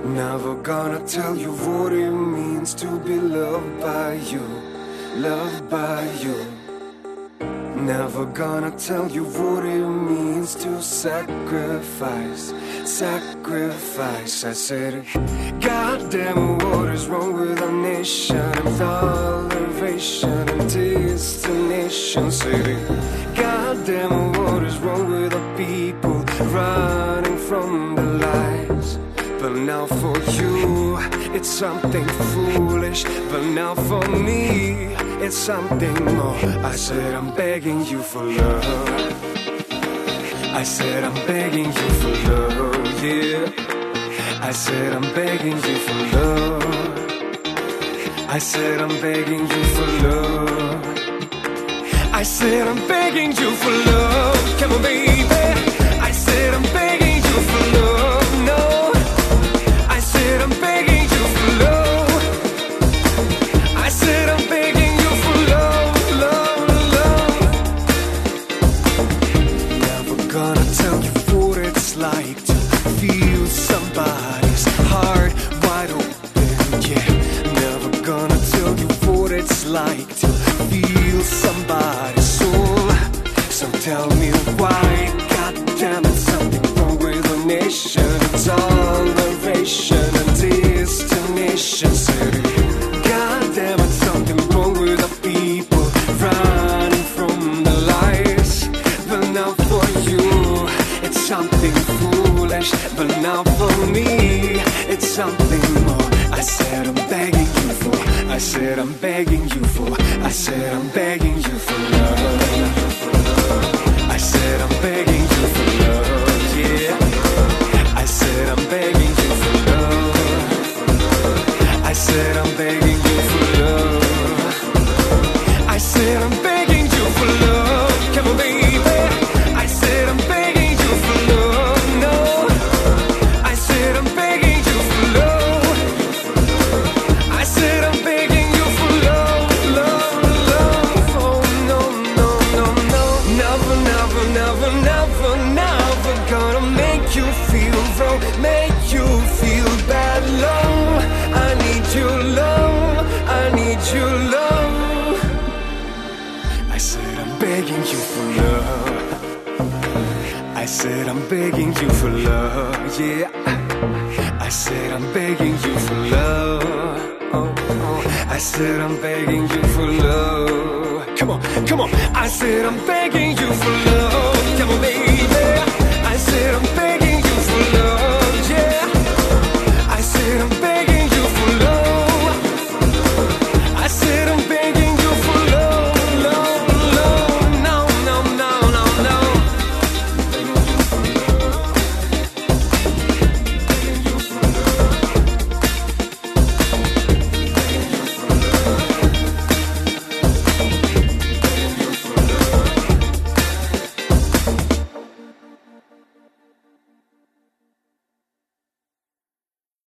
Never gonna tell you what it means to be loved by you, loved by you. Never gonna tell you what it means to sacrifice, sacrifice. I said, God damn, what is wrong with our nation and elevation and destination? Said, God damn, what is wrong with our people running from the lies? But now for you, it's something foolish. But now for me, it's something more. I said I'm begging you for love. I said I'm begging you for love, yeah. I said I'm begging you for love. I said I'm begging you for love. I said I'm begging you for love. Come on, baby. I said I'm begging you for love. No, I said I'm begging you for love. I said I'm begging you for love, love, love. Never gonna tell you what it's like to feel somebody's heart wide open, yeah. Never gonna tell you what it's like to feel somebody's soul. So tell me why, God damn it, something wrong with the nation. It's all elevation and destination. Said, God damn it, something wrong with the people running from the lies. But now for you, it's something foolish. But now for me, it's something more. I said I'm begging you for, I said I'm begging you for, I said I'm begging you for love. I said I'm begging you for love, yeah. I said I'm begging you for love. I said I'm begging you for love. I said I'm begging you for love. Come on, baby. I said I'm begging you for love. No, I said I'm begging you for love. I said I'm begging you for love, love, love. Oh no, no, no, no. Never, never, never, never, never gonna make you feel wrong, make you feel bad. Love, I need your love, I need your love. I said I'm begging you for love. I said I'm begging you for love, yeah. I said I'm begging you for love. Oh, oh. I said I'm begging you for love. Come on, come on. I said I'm begging you for love.